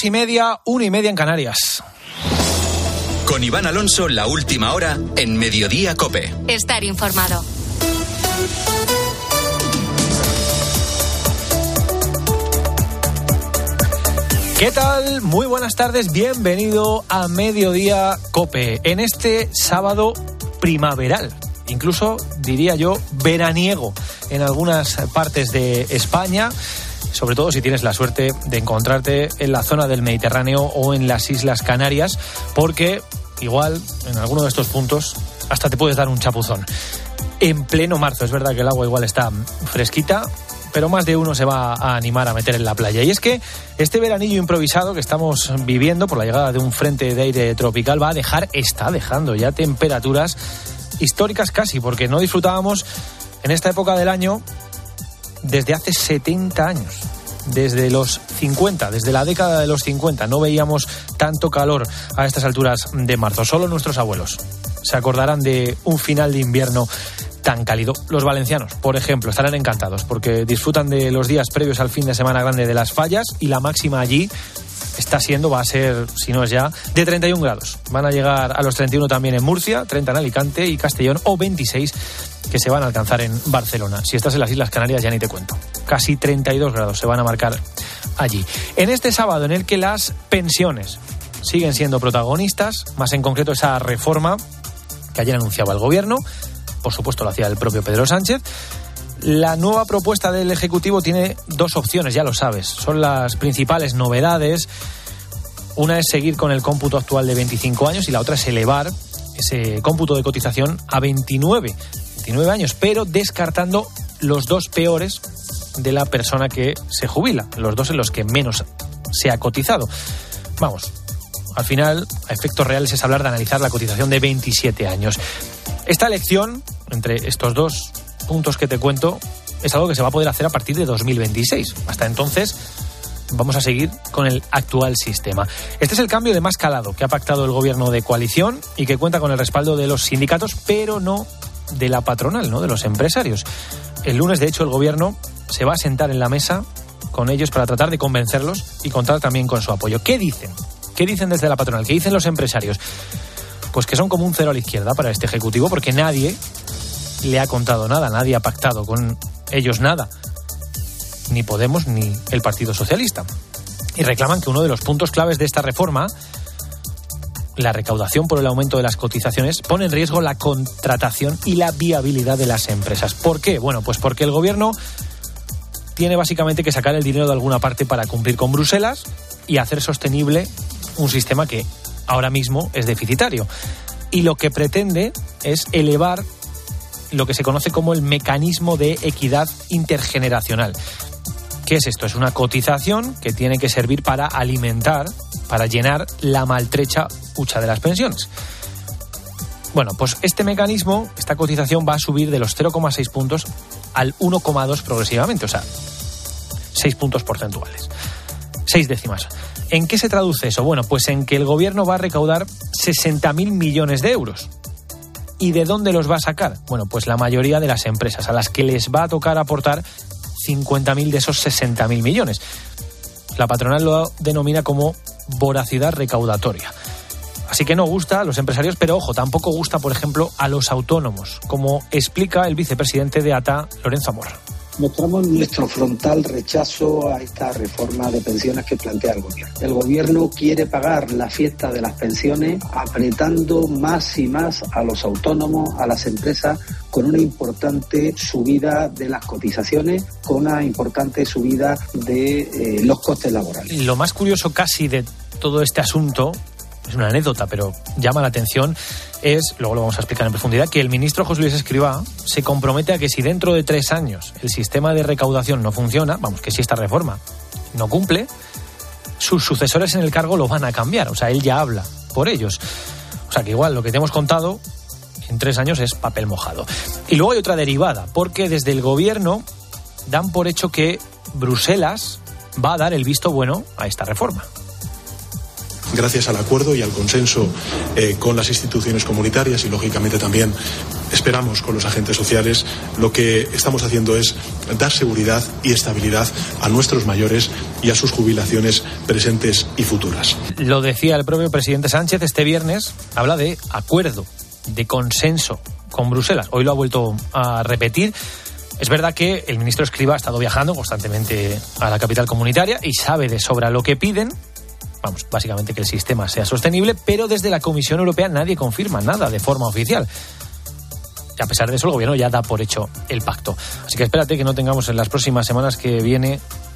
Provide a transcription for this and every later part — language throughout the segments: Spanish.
1:30 en Canarias. Con Iván Alonso, la última hora en Mediodía COPE. Estar informado. ¿Qué tal? Muy buenas tardes, bienvenido a Mediodía COPE. En este sábado primaveral, incluso diría yo veraniego en algunas partes de España, sobre todo si tienes la suerte de encontrarte en la zona del Mediterráneo o en las Islas Canarias, porque igual en alguno de estos puntos hasta te puedes dar un chapuzón. En pleno marzo, es verdad que el agua igual está fresquita, pero más de uno se va a animar a meter en la playa. Y es que este veranillo improvisado que estamos viviendo por la llegada de un frente de aire tropical está dejando ya temperaturas históricas casi, porque no disfrutábamos en esta época del año desde hace 70 años. Desde los 50, desde la década de los 50, no veíamos tanto calor a estas alturas de marzo. Solo nuestros abuelos se acordarán de un final de invierno tan cálido. Los valencianos, por ejemplo, estarán encantados porque disfrutan de los días previos al fin de semana grande de las Fallas y la máxima allí va a ser, si no es ya, de 31 grados. Van a llegar a los 31 también en Murcia, 30 en Alicante y Castellón, o 26 que se van a alcanzar en Barcelona. Si estás en las Islas Canarias ya ni te cuento. Casi 32 grados se van a marcar allí. En este sábado en el que las pensiones siguen siendo protagonistas, más en concreto esa reforma que ayer anunciaba el Gobierno, por supuesto lo hacía el propio Pedro Sánchez. La nueva propuesta del Ejecutivo tiene dos opciones, ya lo sabes. Son las principales novedades. Una es seguir con el cómputo actual de 25 años y la otra es elevar ese cómputo de cotización a 29 años, pero descartando los dos peores de la persona que se jubila, los dos en los que menos se ha cotizado. Vamos, al final, a efectos reales es hablar de analizar la cotización de 27 años. Esta elección, entre estos dos puntos que te cuento, es algo que se va a poder hacer a partir de 2026. Hasta entonces vamos a seguir con el actual sistema. Este es el cambio de más calado que ha pactado el Gobierno de coalición y que cuenta con el respaldo de los sindicatos, pero no de la patronal, no de los empresarios. El lunes, de hecho, el Gobierno se va a sentar en la mesa con ellos para tratar de convencerlos y contar también con su apoyo. ¿Qué dicen? ¿Qué dicen desde la patronal? ¿Qué dicen los empresarios? Pues que son como un cero a la izquierda para este Ejecutivo, porque nadie le ha contado nada, nadie ha pactado con ellos nada, ni Podemos ni el Partido Socialista. Y reclaman que uno de los puntos claves de esta reforma, la recaudación por el aumento de las cotizaciones, pone en riesgo la contratación y la viabilidad de las empresas. ¿Por qué? Bueno, pues porque el Gobierno tiene básicamente que sacar el dinero de alguna parte para cumplir con Bruselas y hacer sostenible un sistema que ahora mismo es deficitario. Y lo que pretende es elevar lo que se conoce como el mecanismo de equidad intergeneracional. ¿Qué es esto? Es una cotización que tiene que servir para alimentar, para llenar la maltrecha hucha de las pensiones. Bueno, pues este mecanismo, esta cotización va a subir de los 0,6 puntos al 1,2 progresivamente, o sea, 6 puntos porcentuales, 6 décimas. ¿En qué se traduce eso? Bueno, pues en que el Gobierno va a recaudar 60.000 millones de euros. ¿Y de dónde los va a sacar? Bueno, pues la mayoría de las empresas, a las que les va a tocar aportar 50.000 de esos 60.000 millones. La patronal lo denomina como voracidad recaudatoria. Así que no gusta a los empresarios, pero ojo, tampoco gusta, por ejemplo, a los autónomos, como explica el vicepresidente de ATA, Lorenzo Amor. Mostramos nuestro frontal rechazo a esta reforma de pensiones que plantea el Gobierno. El Gobierno quiere pagar la fiesta de las pensiones apretando más y más a los autónomos, a las empresas, con una importante subida de las cotizaciones, con una importante subida de los costes laborales. Lo más curioso casi de todo este asunto, es una anécdota, pero llama la atención, es, luego lo vamos a explicar en profundidad, que el ministro José Luis Escrivá se compromete a que si dentro de 3 años el sistema de recaudación no funciona, vamos, que si esta reforma no cumple, sus sucesores en el cargo lo van a cambiar. O sea, él ya habla por ellos. O sea, que igual lo que te hemos contado en 3 años es papel mojado. Y luego hay otra derivada, porque desde el Gobierno dan por hecho que Bruselas va a dar el visto bueno a esta reforma. gracias al acuerdo y al consenso con las instituciones comunitarias y, lógicamente, también esperamos con los agentes sociales, lo que estamos haciendo es dar seguridad y estabilidad a nuestros mayores y a sus jubilaciones presentes y futuras. Lo decía el propio presidente Sánchez este viernes, habla de acuerdo, de consenso con Bruselas. Hoy lo ha vuelto a repetir. Es verdad que el ministro Escrivá ha estado viajando constantemente a la capital comunitaria y sabe de sobra lo que piden. Vamos, básicamente que el sistema sea sostenible, pero desde la Comisión Europea nadie confirma nada de forma oficial. Y a pesar de eso, el gobierno ya da por hecho el pacto. Así que espérate que no tengamos en las próximas semanas que vienen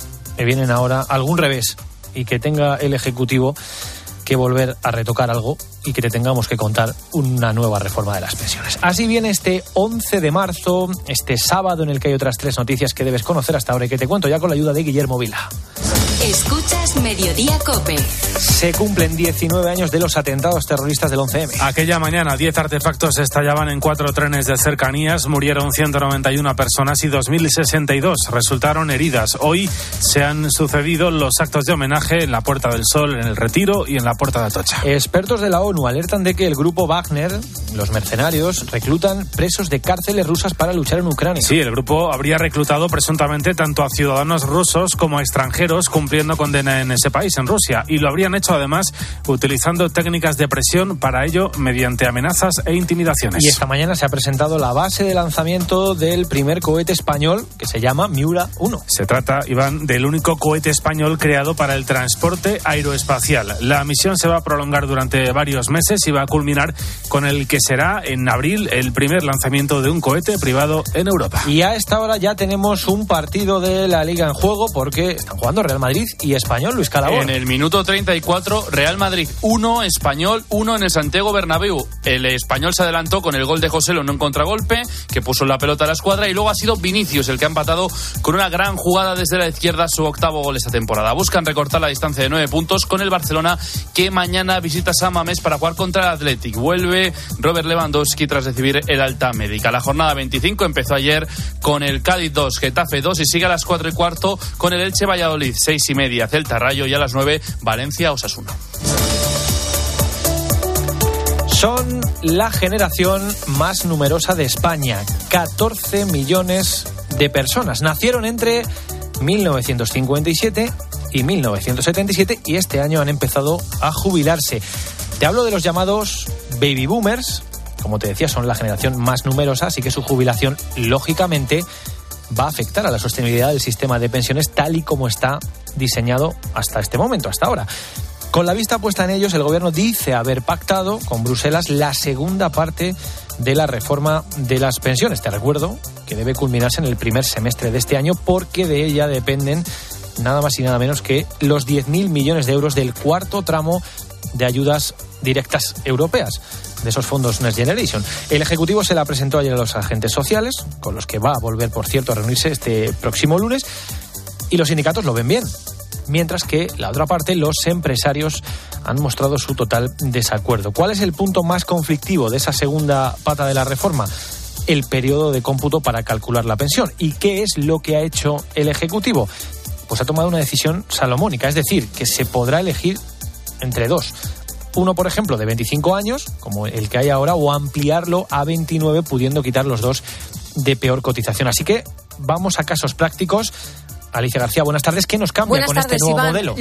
ahora algún revés y que tenga el Ejecutivo que volver a retocar algo y que te tengamos que contar una nueva reforma de las pensiones. Así viene este 11 de marzo, este sábado en el que hay otras 3 noticias que debes conocer hasta ahora y que te cuento ya con la ayuda de Guillermo Vila. Escuchas Mediodía COPE. Se cumplen 19 años de los atentados terroristas del 11M. Aquella mañana 10 artefactos estallaban en 4 trenes de cercanías, murieron 191 personas y 2.062 resultaron heridas. Hoy se han sucedido los actos de homenaje en la Puerta del Sol, en el Retiro y en la Puerta de Atocha. Expertos de la ONU alertan de que el grupo Wagner, los mercenarios, reclutan presos de cárceles rusas para luchar en Ucrania. Sí, el grupo habría reclutado presuntamente tanto a ciudadanos rusos como a extranjeros cumpliendo condena en ese país, en Rusia, y lo habrían hecho además utilizando técnicas de presión, para ello mediante amenazas e intimidaciones. Y esta mañana se ha presentado la base de lanzamiento del primer cohete español, que se llama Miura 1. Se trata, Iván, del único cohete español creado para el transporte aeroespacial. La misión se va a prolongar durante varios meses y va a culminar con el que será en abril el primer lanzamiento de un cohete privado en Europa. Y a esta hora ya tenemos un partido de la Liga en juego, porque están jugando Real Madrid y Español. Luis Calabón. En el minuto 34, Real Madrid 1, Español 1 en el Santiago Bernabéu. El Español se adelantó con el gol de Joselu en un contragolpe, que puso la pelota a la escuadra, y luego ha sido Vinicius el que ha empatado con una gran jugada desde la izquierda, su 8º gol esta temporada. Buscan recortar la distancia de 9 puntos con el Barcelona, que mañana visita San Mamés para jugar contra el Athletic. Vuelve Robert Lewandowski tras recibir el alta médica. La jornada 25 empezó ayer con el Cádiz 2, Getafe 2 y sigue a las 4:15 con el Elche Valladolid, 6:30 Celta Rayo y a las 9 Valencia Osasuna. Son la generación más numerosa de España, 14 millones de personas. Nacieron entre 1957 y 1977 y este año han empezado a jubilarse. Te hablo de los llamados baby boomers. Como te decía, son la generación más numerosa, así que su jubilación, lógicamente, va a afectar a la sostenibilidad del sistema de pensiones tal y como está diseñado hasta este momento, hasta ahora. Con la vista puesta en ellos, el gobierno dice haber pactado con Bruselas la segunda parte de la reforma de las pensiones. Te recuerdo que debe culminarse en el primer semestre de este año, porque de ella dependen nada más y nada menos que los 10.000 millones de euros del 4º tramo de ayudas directas europeas, de esos fondos Next Generation. El Ejecutivo se la presentó ayer a los agentes sociales, con los que va a volver, por cierto, a reunirse este próximo lunes, y los sindicatos lo ven bien. Mientras que la otra parte, los empresarios, han mostrado su total desacuerdo. ¿Cuál es el punto más conflictivo de esa segunda pata de la reforma? El periodo de cómputo para calcular la pensión. ¿Y qué es lo que ha hecho el Ejecutivo? Pues ha tomado una decisión salomónica, es decir, que se podrá elegir entre dos. Uno, por ejemplo, de 25 años, como el que hay ahora, o ampliarlo a 29, pudiendo quitar los dos de peor cotización. Así que vamos a casos prácticos. Alicia García, buenas tardes. ¿Qué nos cambia con este nuevo modelo?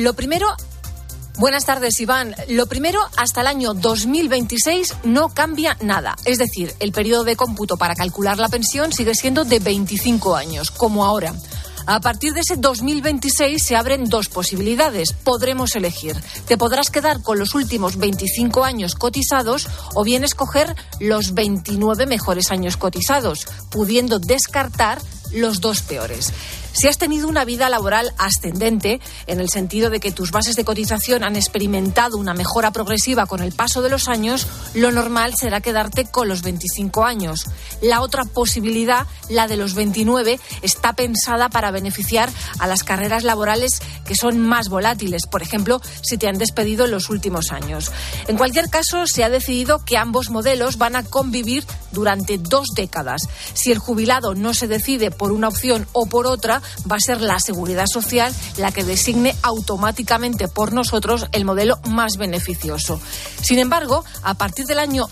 Buenas tardes, Iván. Lo primero, hasta el año 2026 no cambia nada. Es decir, el periodo de cómputo para calcular la pensión sigue siendo de 25 años, como ahora. A partir de ese 2026 se abren dos posibilidades. Podremos elegir. Te podrás quedar con los últimos 25 años cotizados o bien escoger los 29 mejores años cotizados, pudiendo descartar los dos peores. Si has tenido una vida laboral ascendente, en el sentido de que tus bases de cotización han experimentado una mejora progresiva con el paso de los años, lo normal será quedarte con los 25 años. La otra posibilidad, la de los 29, está pensada para beneficiar a las carreras laborales que son más volátiles, por ejemplo, si te han despedido en los últimos años. En cualquier caso, se ha decidido que ambos modelos van a convivir durante 2 décadas. Si el jubilado no se decide por una opción o por otra, va a ser la Seguridad Social la que designe automáticamente por nosotros el modelo más beneficioso. Sin embargo, a partir del año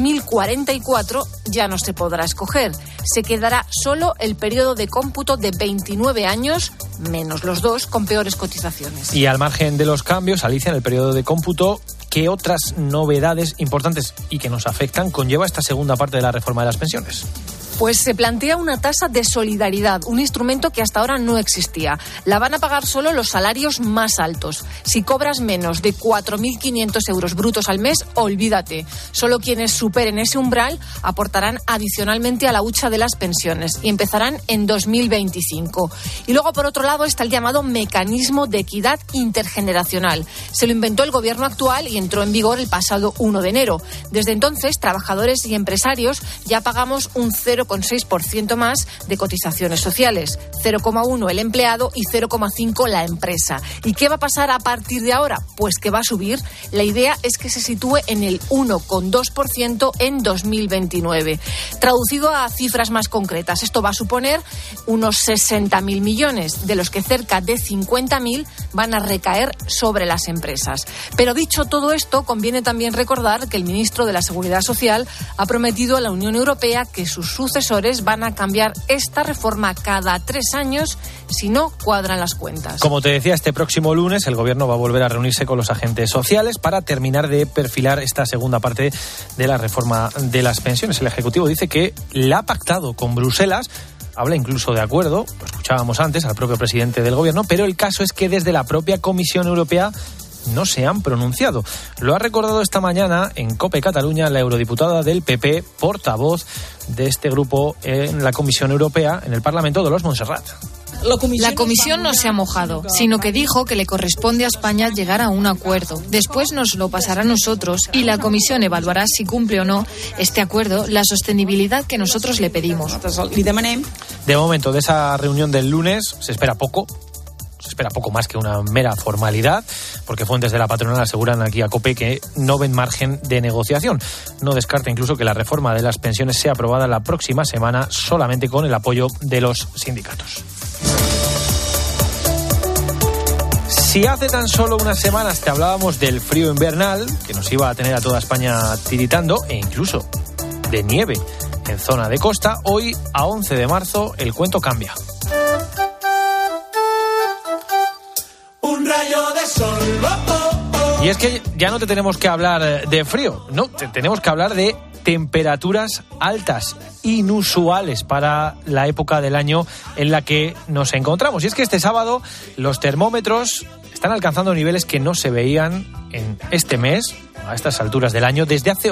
2044 ya no se podrá escoger. Se quedará solo el periodo de cómputo de 29 años, menos los 2 con peores cotizaciones. Y al margen de los cambios, Alicia, en el periodo de cómputo, ¿qué otras novedades importantes y que nos afectan conlleva esta segunda parte de la reforma de las pensiones? Pues se plantea una tasa de solidaridad, un instrumento que hasta ahora no existía. La van a pagar solo los salarios más altos. Si cobras menos de 4.500 euros brutos al mes, olvídate. Solo quienes superen ese umbral aportarán adicionalmente a la hucha de las pensiones y empezarán en 2025. Y luego, por otro lado, está el llamado mecanismo de equidad intergeneracional. Se lo inventó el gobierno actual y entró en vigor el pasado 1 de enero. Desde entonces, trabajadores y empresarios ya pagamos un 0,6% más de cotizaciones sociales, 0,1 el empleado y 0,5 la empresa. ¿Y qué va a pasar a partir de ahora? Pues que va a subir. La idea es que se sitúe en el 1,2% en 2029. Traducido a cifras más concretas, esto va a suponer unos 60.000 millones, de los que cerca de 50.000 van a recaer sobre las empresas. Pero dicho todo esto, conviene también recordar que el ministro de la Seguridad Social ha prometido a la Unión Europea que sus sucesores van a cambiar esta reforma cada 3 años si no cuadran las cuentas. Como te decía, este próximo lunes el Gobierno va a volver a reunirse con los agentes sociales para terminar de perfilar esta segunda parte de la reforma de las pensiones. El Ejecutivo dice que la ha pactado con Bruselas. Habla incluso de acuerdo, lo escuchábamos antes al propio presidente del Gobierno, pero el caso es que desde la propia Comisión Europea no se han pronunciado. Lo ha recordado esta mañana en COPE Cataluña la eurodiputada del PP, portavoz de este grupo en la Comisión Europea, en el Parlamento, Dolors Montserrat. La Comisión no se ha mojado, sino que dijo que le corresponde a España llegar a un acuerdo. Después nos lo pasará a nosotros y la Comisión evaluará si cumple o no este acuerdo la sostenibilidad que nosotros le pedimos. De momento, de esa reunión del lunes se espera poco. Se espera poco más que una mera formalidad, porque fuentes de la patronal aseguran aquí a COPE que no ven margen de negociación. No descarta incluso que la reforma de las pensiones sea aprobada la próxima semana solamente con el apoyo de los sindicatos. Si hace tan solo unas semanas te hablábamos del frío invernal, que nos iba a tener a toda España tiritando, e incluso de nieve en zona de costa, hoy, a 11 de marzo, el cuento cambia. Y es que ya no te tenemos que hablar de frío, no, te tenemos que hablar de temperaturas altas, inusuales para la época del año en la que nos encontramos. Y es que este sábado los termómetros están alcanzando niveles que no se veían en este mes, a estas alturas del año, desde hace,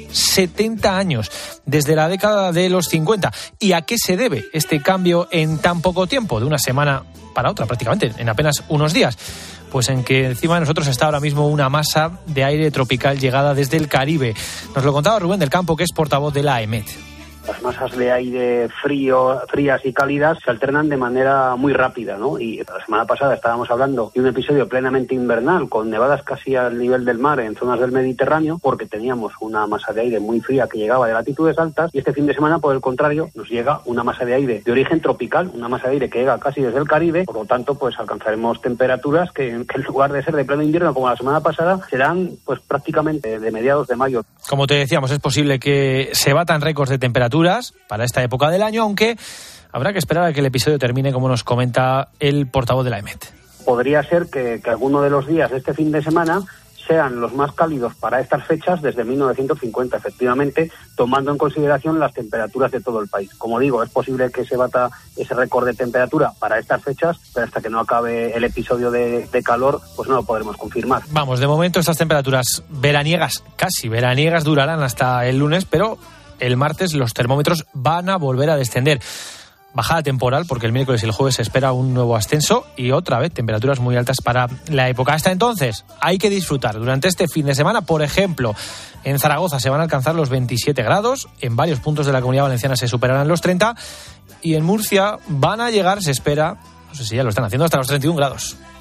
70 años, desde la década de los 50. ¿Y a qué se debe este cambio en tan poco tiempo, de una semana para otra prácticamente, en apenas unos días? Pues en que encima de nosotros está ahora mismo una masa de aire tropical llegada desde el Caribe. Nos lo contaba Rubén del Campo, que es portavoz de la AEMET. Las masas de aire frías y cálidas se alternan de manera muy rápida, ¿no? Y la semana pasada estábamos hablando de un episodio plenamente invernal, con nevadas casi al nivel del mar en zonas del Mediterráneo, porque teníamos una masa de aire muy fría que llegaba de latitudes altas, y este fin de semana, por el contrario, nos llega una masa de aire de origen tropical, una masa de aire que llega casi desde el Caribe. Por lo tanto, pues alcanzaremos temperaturas que en lugar de ser de pleno invierno como la semana pasada, serán pues prácticamente de mediados de mayo. Como te decíamos, es posible que se batan récords de temperaturas para esta época del año, aunque habrá que esperar a que el episodio termine, como nos comenta el portavoz de la AEMET. Podría ser que alguno de los días de este fin de semana sean los más cálidos para estas fechas desde 1950, efectivamente, tomando en consideración las temperaturas de todo el país. Como digo, es posible que se bata ese récord de temperatura para estas fechas, pero hasta que no acabe el episodio de calor, pues no lo podremos confirmar. Vamos, de momento estas temperaturas veraniegas, casi veraniegas, durarán hasta el lunes, pero el martes los termómetros van a volver a descender. Bajada temporal, porque el miércoles y el jueves se espera un nuevo ascenso y otra vez temperaturas muy altas para la época. Hasta entonces hay que disfrutar. Durante este fin de semana, por ejemplo, en Zaragoza se van a alcanzar los 27 grados, en varios puntos de la Comunidad Valenciana se superarán los 30 y en Murcia van a llegar, se espera, no sé si ya lo están haciendo, hasta los 31 grados.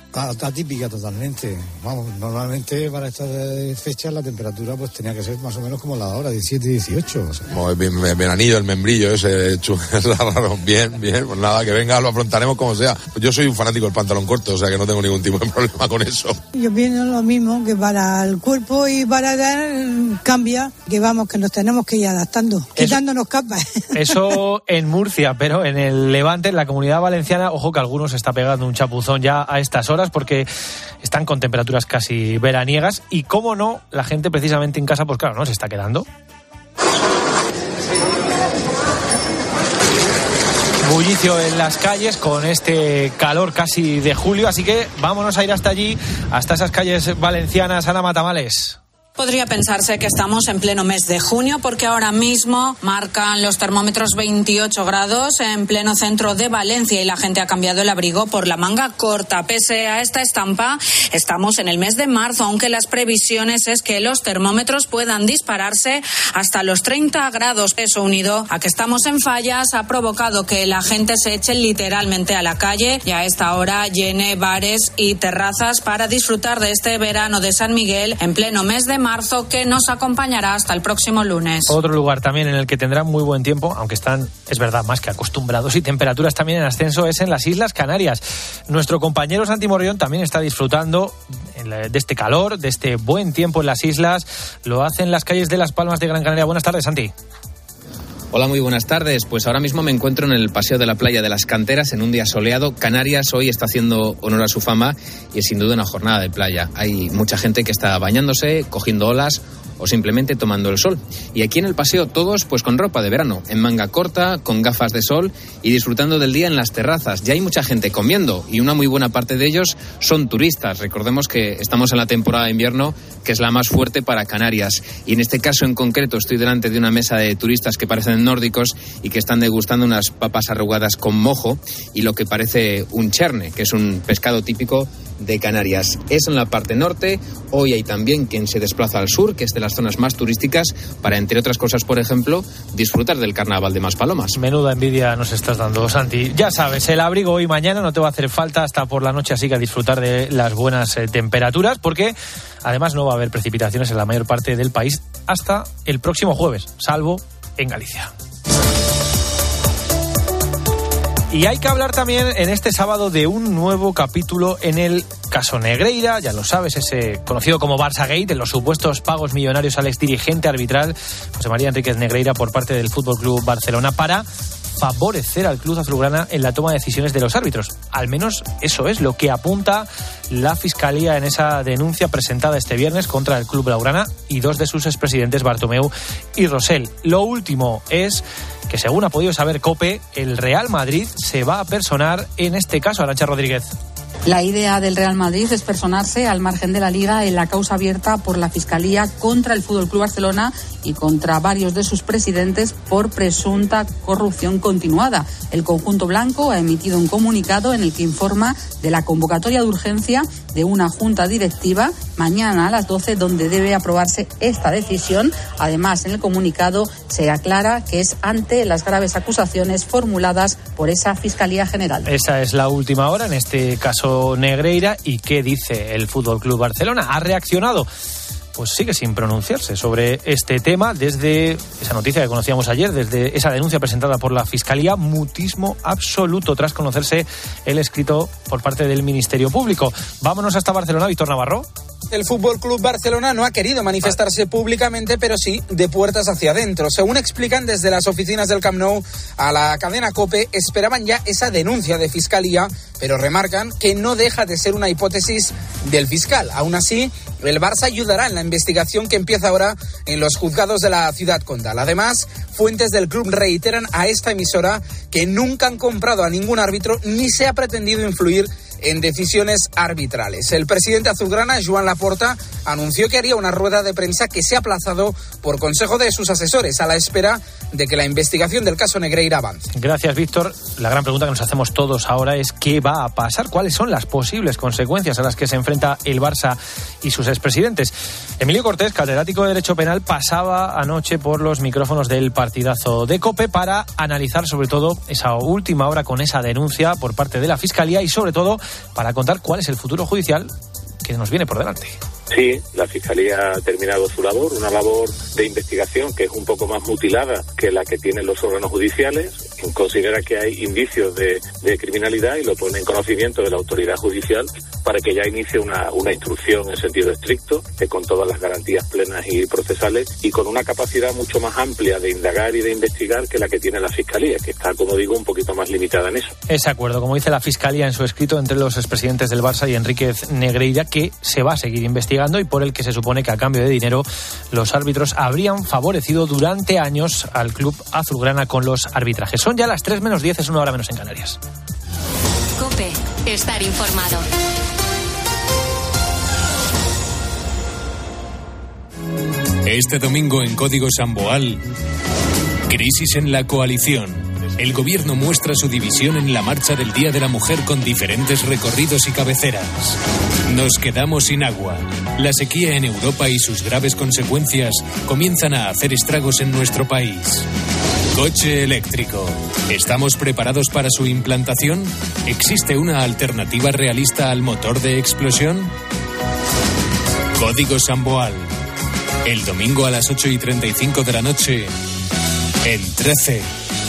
Atípica totalmente. Vamos, normalmente para estas fechas la temperatura pues tenía que ser más o menos como la hora, 17 y 18. O sea. Como el veranillo, el membrillo ese, bien, pues nada, que venga, lo afrontaremos como sea. Yo soy un fanático del pantalón corto, o sea que no tengo ningún tipo de problema con eso. Yo pienso lo mismo, que para el cuerpo y para cambia, que vamos, que nos tenemos que ir adaptando, quitándonos capas. Eso en Murcia, pero en el Levante, en la Comunidad Valenciana, ojo que algunos está pegando un chapuzón ya a estas horas porque están con temperaturas casi veraniegas y, cómo no, la gente precisamente en casa, pues claro, no se está quedando. Bullicio en las calles con este calor casi de julio, así que vámonos a ir hasta allí, hasta esas calles valencianas. Ana Matamales. Podría pensarse que estamos en pleno mes de junio porque ahora mismo marcan los termómetros 28 grados en pleno centro de Valencia y la gente ha cambiado el abrigo por la manga corta. Pese a esta estampa, estamos en el mes de marzo, aunque las previsiones es que los termómetros puedan dispararse hasta los 30 grados. Eso, unido a que estamos en fallas, ha provocado que la gente se eche literalmente a la calle y a esta hora llene bares y terrazas para disfrutar de este verano de San Miguel en pleno mes de marzo, que nos acompañará hasta el próximo lunes. Otro lugar también en el que tendrán muy buen tiempo, aunque están, es verdad, más que acostumbrados, y temperaturas también en ascenso, es en las Islas Canarias. Nuestro compañero Santi Morrión también está disfrutando de este calor, de este buen tiempo en las islas. Lo hace en las calles de Las Palmas de Gran Canaria. Buenas tardes, Santi. Hola, muy buenas tardes. Pues ahora mismo me encuentro en el paseo de la playa de las Canteras en un día soleado. Canarias hoy está haciendo honor a su fama y es sin duda una jornada de playa. Hay mucha gente que está bañándose, cogiendo olas o simplemente tomando el sol. Y aquí en el paseo todos pues con ropa de verano, en manga corta, con gafas de sol y disfrutando del día en las terrazas. Ya hay mucha gente comiendo y una muy buena parte de ellos son turistas. Recordemos que estamos en la temporada de invierno, que es la más fuerte para Canarias. Y en este caso en concreto estoy delante de una mesa de turistas que parecen nórdicos y que están degustando unas papas arrugadas con mojo y lo que parece un cherne, que es un pescado típico de Canarias. Es en la parte norte. Hoy hay también quien se desplaza al sur, que es de las zonas más turísticas, para, entre otras cosas, por ejemplo, disfrutar del carnaval de Maspalomas. Menuda envidia nos estás dando, Santi. Ya sabes, el abrigo hoy y mañana no te va a hacer falta hasta por la noche, así que a disfrutar de las buenas temperaturas, porque además no va a haber precipitaciones en la mayor parte del país hasta el próximo jueves, salvo en Galicia. Y hay que hablar también en este sábado de un nuevo capítulo en el caso Negreira, ya lo sabes, ese conocido como Barçagate, en los supuestos pagos millonarios al exdirigente arbitral José María Enríquez Negreira por parte del Fútbol Club Barcelona para favorecer al club azulgrana en la toma de decisiones de los árbitros. Al menos eso es lo que apunta la Fiscalía en esa denuncia presentada este viernes contra el club blaugrana y dos de sus expresidentes, Bartomeu y Rosell. Lo último es que, según ha podido saber COPE, el Real Madrid se va a personar en este caso. Arantxa Rodríguez. La idea del Real Madrid es personarse al margen de la Liga en la causa abierta por la Fiscalía contra el FC Barcelona y contra varios de sus presidentes por presunta corrupción continuada. El conjunto blanco ha emitido un comunicado en el que informa de la convocatoria de urgencia de una junta directiva mañana a las 12, donde debe aprobarse esta decisión. Además, en el comunicado se aclara que es ante las graves acusaciones formuladas por esa Fiscalía General. Esa es la última hora en este caso Negreira. ¿Y qué dice el Fútbol Club Barcelona? ¿Ha reaccionado? Pues sigue sin pronunciarse sobre este tema desde esa noticia que conocíamos ayer, desde esa denuncia presentada por la Fiscalía. Mutismo absoluto tras conocerse el escrito por parte del Ministerio Público. Vámonos hasta Barcelona, Víctor Navarro. El Fútbol Club Barcelona no ha querido manifestarse públicamente, pero sí de puertas hacia adentro. Según explican desde las oficinas del Camp Nou a la cadena COPE, esperaban ya esa denuncia de Fiscalía, pero remarcan que no deja de ser una hipótesis del fiscal. Aún así, el Barça ayudará en la investigación que empieza ahora en los juzgados de la ciudad condal. Además, fuentes del club reiteran a esta emisora que nunca han comprado a ningún árbitro ni se ha pretendido influir en decisiones arbitrales. El presidente azulgrana, Joan Laporta, anunció que haría una rueda de prensa que se ha aplazado por consejo de sus asesores, a la espera de que la investigación del caso Negreira avance. Gracias, Víctor. La gran pregunta que nos hacemos todos ahora es ¿qué va a pasar? ¿Cuáles son las posibles consecuencias a las que se enfrenta el Barça y sus expresidentes? Emilio Cortés, catedrático de Derecho Penal, pasaba anoche por los micrófonos del partidazo de COPE para analizar sobre todo esa última hora con esa denuncia por parte de la Fiscalía y sobre todo para contar cuál es el futuro judicial que nos viene por delante. Sí, la Fiscalía ha terminado su labor, una labor de investigación que es un poco más mutilada que la que tienen los órganos judiciales. Considera que hay indicios de criminalidad y lo pone en conocimiento de la autoridad judicial para que ya inicie una instrucción en sentido estricto, con todas las garantías plenas y procesales y con una capacidad mucho más amplia de indagar y de investigar que la que tiene la Fiscalía, que está, como digo, un poquito más limitada en eso. Ese acuerdo, como dice la Fiscalía en su escrito entre los expresidentes del Barça y Enríquez Negreira, que se va a seguir investigando y por el que se supone que a cambio de dinero los árbitros habrían favorecido durante años al club azulgrana con los arbitrajes. Son ya las 3 menos 10, es 1 hora menos en Canarias. COPE, estar informado. Este domingo en Código Samboal, crisis en la coalición. El gobierno muestra su división en la marcha del Día de la Mujer con diferentes recorridos y cabeceras. Nos quedamos sin agua. La sequía en Europa y sus graves consecuencias comienzan a hacer estragos en nuestro país. Coche eléctrico. ¿Estamos preparados para su implantación? ¿Existe una alternativa realista al motor de explosión? Código Samboal. El domingo a las 8:35 de la noche, en 13.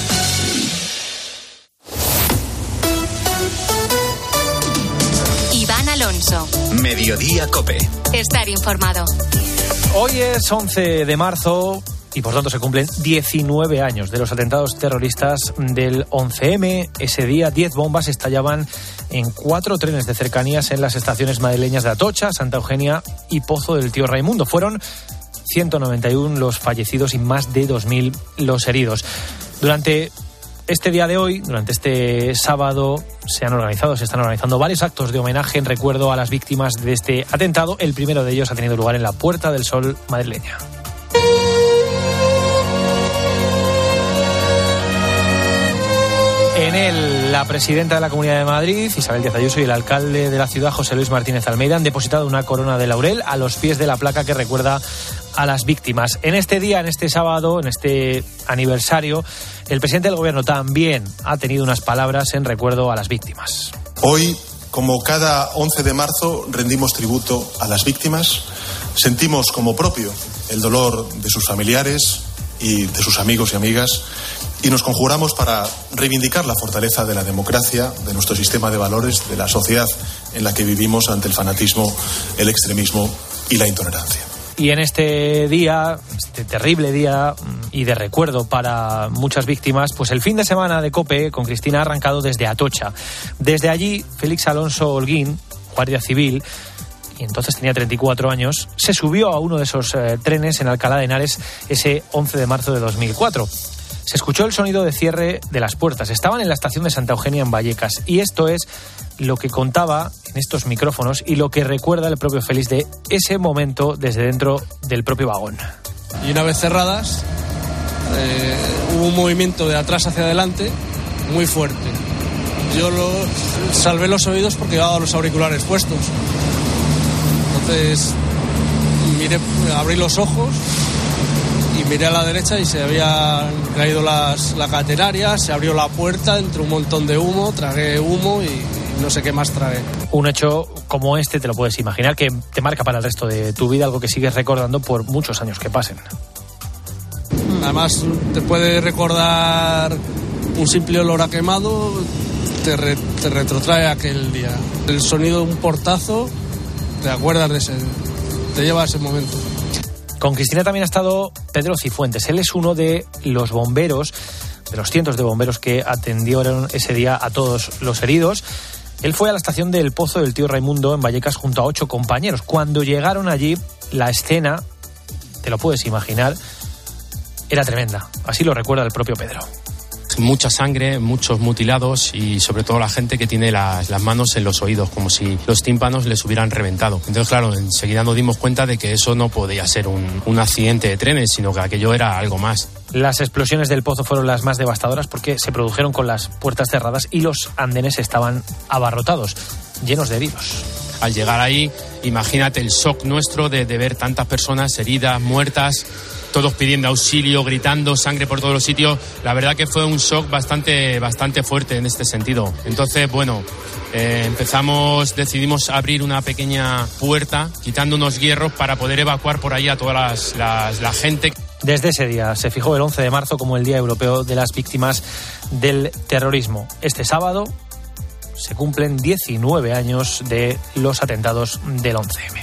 Iván Alonso. Mediodía COPE. Estar informado. Hoy es 11 de marzo y por tanto se cumplen 19 años de los atentados terroristas del 11M. Ese día 10 bombas estallaban en 4 trenes de cercanías en las estaciones madrileñas de Atocha, Santa Eugenia y Pozo del Tío Raimundo. Fueron 191 los fallecidos y más de 2.000 los heridos. Durante este día de hoy, durante este sábado, se están organizando varios actos de homenaje en recuerdo a las víctimas de este atentado. El primero de ellos ha tenido lugar en la Puerta del Sol madrileña. En él, la presidenta de la Comunidad de Madrid, Isabel Díaz Ayuso, y el alcalde de la ciudad, José Luis Martínez Almeida, han depositado una corona de laurel a los pies de la placa que recuerda a las víctimas. En este día, en este sábado, en este aniversario, el presidente del Gobierno también ha tenido unas palabras en recuerdo a las víctimas. Hoy, como cada 11 de marzo, rendimos tributo a las víctimas. Sentimos como propio el dolor de sus familiares y de sus amigos y amigas, y nos conjuramos para reivindicar la fortaleza de la democracia, de nuestro sistema de valores, de la sociedad en la que vivimos ante el fanatismo, el extremismo y la intolerancia. Y en este día, este terrible día y de recuerdo para muchas víctimas, pues el fin de semana de COPE con Cristina ha arrancado desde Atocha. Desde allí, Félix Alonso Holguín, guardia civil, y entonces tenía 34 años, se subió a uno de esos trenes en Alcalá de Henares ese 11 de marzo de 2004. Se escuchó el sonido de cierre de las puertas. Estaban en la estación de Santa Eugenia en Vallecas. Y esto es lo que contaba en estos micrófonos y lo que recuerda el propio Félix de ese momento desde dentro del propio vagón. Y una vez cerradas, hubo un movimiento de atrás hacia adelante muy fuerte. Yo salvé los oídos porque llevaba los auriculares puestos. Entonces abrí los ojos y miré a la derecha y se habían caído las catenarias, se abrió la puerta, entró un montón de humo, tragué humo y no sé qué más tragué. Un hecho como este te lo puedes imaginar, que te marca para el resto de tu vida, algo que sigues recordando por muchos años que pasen. Además te puede recordar un simple olor a quemado, te retrotrae a aquel día. El sonido de un portazo, te acuerdas te lleva a ese momento. Con Cristina también ha estado Pedro Cifuentes. Él es uno de los bomberos, de los cientos de bomberos que atendieron ese día a todos los heridos. Él fue a la estación del Pozo del Tío Raimundo en Vallecas junto a 8 compañeros. Cuando llegaron allí, la escena, te lo puedes imaginar, era tremenda. Así lo recuerda el propio Pedro. Mucha sangre, muchos mutilados y sobre todo la gente que tiene las manos en los oídos, como si los tímpanos les hubieran reventado. Entonces, claro, enseguida nos dimos cuenta de que eso no podía ser un accidente de trenes, sino que aquello era algo más. Las explosiones del Pozo fueron las más devastadoras porque se produjeron con las puertas cerradas y los andenes estaban abarrotados, llenos de heridos. al llegar ahí, imagínate el shock nuestro de ver tantas personas heridas, muertas, todos pidiendo auxilio, gritando, sangre por todos los sitios. La verdad que fue un shock bastante fuerte en este sentido. Entonces, bueno, decidimos abrir una pequeña puerta, quitando unos hierros para poder evacuar por ahí a toda la gente. Desde ese día se fijó el 11 de marzo como el Día Europeo de las Víctimas del Terrorismo. Este sábado se cumplen 19 años de los atentados del 11M.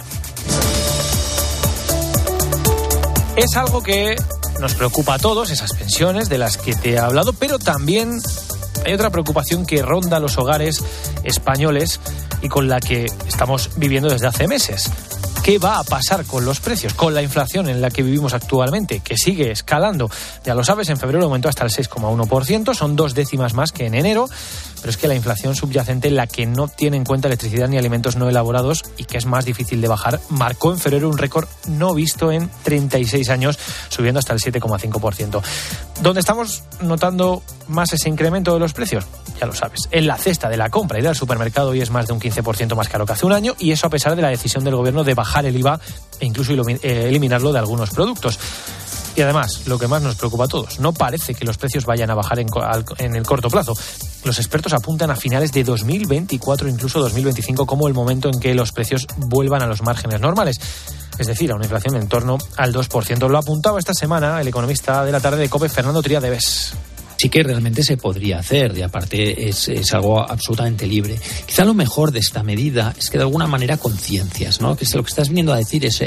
Es algo que nos preocupa a todos, esas pensiones de las que te he hablado, pero también hay otra preocupación que ronda los hogares españoles y con la que estamos viviendo desde hace meses. ¿Qué va a pasar con los precios, con la inflación en la que vivimos actualmente, que sigue escalando? Ya lo sabes, en febrero aumentó hasta el 6,1%, son 2 décimas más que en enero, pero es que la inflación subyacente, la que no tiene en cuenta electricidad ni alimentos no elaborados y que es más difícil de bajar, marcó en febrero un récord no visto en 36 años, subiendo hasta el 7,5%. ¿Dónde estamos notando más ese incremento de los precios? Ya lo sabes, en la cesta de la compra y del supermercado hoy es más de un 15% más caro que hace un año, y eso a pesar de la decisión del gobierno de bajar el IVA e incluso eliminarlo de algunos productos. Y además, lo que más nos preocupa a todos, no parece que los precios vayan a bajar en el corto plazo. Los expertos apuntan a finales de 2024, incluso 2025, como el momento en que los precios vuelvan a los márgenes normales. Es decir, a una inflación en torno al 2%. Lo apuntaba esta semana el economista de la tarde de COPE, Fernando Triadevez. Sí que realmente se podría hacer, y aparte es algo absolutamente libre. Quizá lo mejor de esta medida es que de alguna manera conciencias, ¿no? Que lo que estás viniendo a decir es,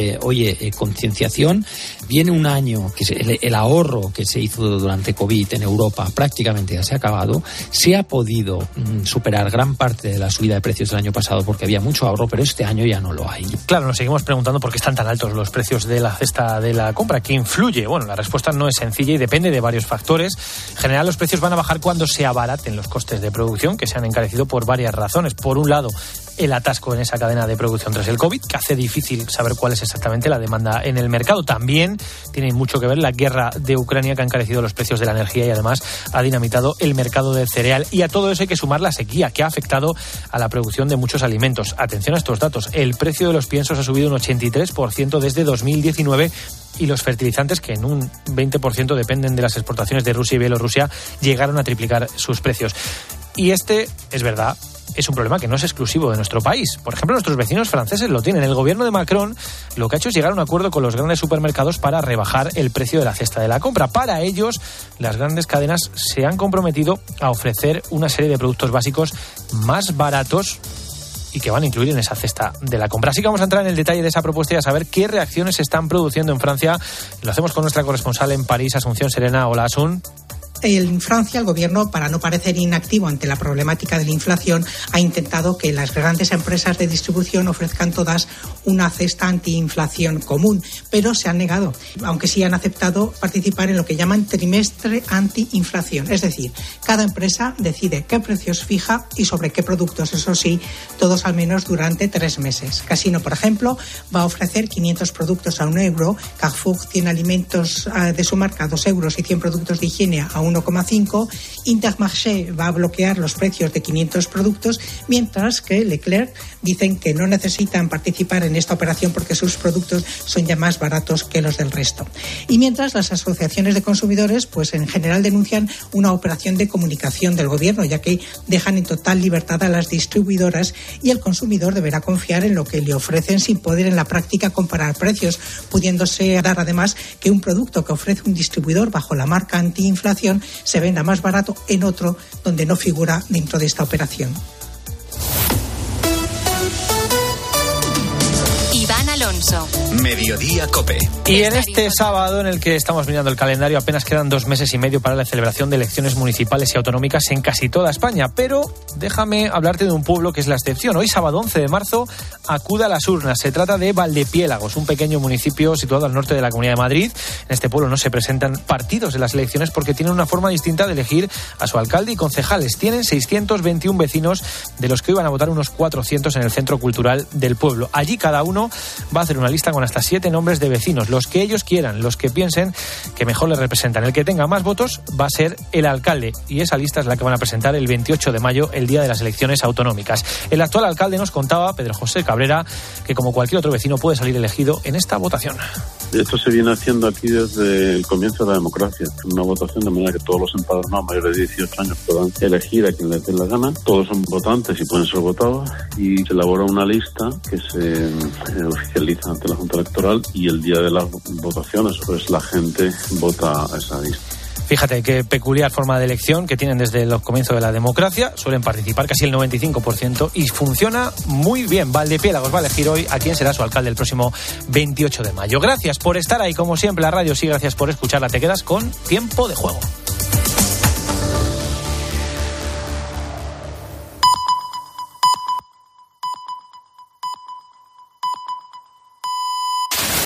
concienciación. Viene un año que el ahorro que se hizo durante COVID en Europa prácticamente ya se ha acabado. Se ha podido superar gran parte de la subida de precios del año pasado porque había mucho ahorro, pero este año ya no lo hay. Claro, nos seguimos preguntando por qué están tan altos los precios de la cesta de la compra. ¿Qué influye? Bueno, la respuesta no es sencilla y depende de varios factores. En general, los precios van a bajar cuando se abaraten los costes de producción, que se han encarecido por varias razones. Por un lado, el atasco en esa cadena de producción tras el COVID, que hace difícil saber cuál es exactamente la demanda en el mercado. También tiene mucho que ver la guerra de Ucrania, que ha encarecido los precios de la energía y además ha dinamitado el mercado del cereal. Y a todo eso hay que sumar la sequía, que ha afectado a la producción de muchos alimentos. Atención a estos datos. El precio de los piensos ha subido un 83% desde 2019, y los fertilizantes, que en un 20% dependen de las exportaciones de Rusia y Bielorrusia, llegaron a triplicar sus precios. Y es verdad, es un problema que no es exclusivo de nuestro país. Por ejemplo, nuestros vecinos franceses lo tienen. El gobierno de Macron lo que ha hecho es llegar a un acuerdo con los grandes supermercados para rebajar el precio de la cesta de la compra. Para ellos, las grandes cadenas se han comprometido a ofrecer una serie de productos básicos más baratos y que van a incluir en esa cesta de la compra. Así que vamos a entrar en el detalle de esa propuesta y a saber qué reacciones se están produciendo en Francia. Lo hacemos con nuestra corresponsal en París, Asunción Serena. Hola, Asun. En Francia, el gobierno, para no parecer inactivo ante la problemática de la inflación, ha intentado que las grandes empresas de distribución ofrezcan todas una cesta antiinflación común, pero se han negado, aunque sí han aceptado participar en lo que llaman trimestre antiinflación. Es decir, cada empresa decide qué precios fija y sobre qué productos, eso sí, todos al menos durante 3 meses. Casino, por ejemplo, va a ofrecer 500 productos a €1, Carrefour 100 alimentos de su marca a €2 y 100 productos de higiene a 1,5. Intermarché va a bloquear los precios de 500 productos, mientras que Leclerc dicen que no necesitan participar en esta operación porque sus productos son ya más baratos que los del resto. Y mientras, las asociaciones de consumidores, pues en general denuncian una operación de comunicación del gobierno, ya que dejan en total libertad a las distribuidoras y el consumidor deberá confiar en lo que le ofrecen sin poder en la práctica comparar precios, pudiéndose dar además que un producto que ofrece un distribuidor bajo la marca antiinflación se venda más barato en otro donde no figura dentro de esta operación. Iván Alonso. Mediodía COPE. Y en este sábado en el que estamos mirando el calendario, apenas quedan 2 meses y medio para la celebración de elecciones municipales y autonómicas en casi toda España. Pero déjame hablarte de un pueblo que es la excepción. Hoy, sábado 11 de marzo, acude a las urnas. Se trata de Valdepiélagos, un pequeño municipio situado al norte de la Comunidad de Madrid. En este pueblo no se presentan partidos en las elecciones porque tienen una forma distinta de elegir a su alcalde y concejales. Tienen 621 vecinos, de los que hoy van a votar unos 400 en el centro cultural del pueblo. Allí cada uno va a hacer una lista con hasta 7 nombres de vecinos, los que ellos quieran, los que piensen que mejor les representan. El que tenga más votos va a ser el alcalde, y esa lista es la que van a presentar el 28 de mayo, el día de las elecciones autonómicas. El actual alcalde nos contaba, Pedro José Cabrera, que como cualquier otro vecino puede salir elegido en esta votación. Esto se viene haciendo aquí desde el comienzo de la democracia, una votación de manera que todos los empadronados mayores de 18 años puedan elegir a quien les dé la gana. Todos son votantes y pueden ser votados, y se elabora una lista que se oficializa ante la Junta Electoral, y el día de las votaciones pues la gente vota a esa lista. Fíjate qué peculiar forma de elección que tienen desde los comienzos de la democracia. Suelen participar casi el 95% y funciona muy bien. Valdepiélagos va a elegir hoy a quién será su alcalde el próximo 28 de mayo. Gracias por estar ahí, como siempre, la radio sí, gracias por escucharla. Te quedas con Tiempo de Juego.